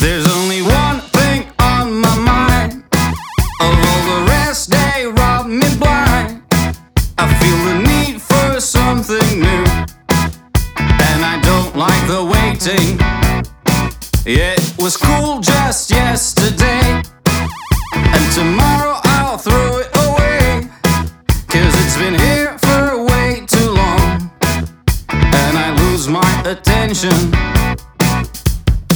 There's only one thing on my mind. Of all the rest, they rob me blind. I feel the need for something new, and I don't like the waiting. It was cool just yesterday, and tomorrow I'll throw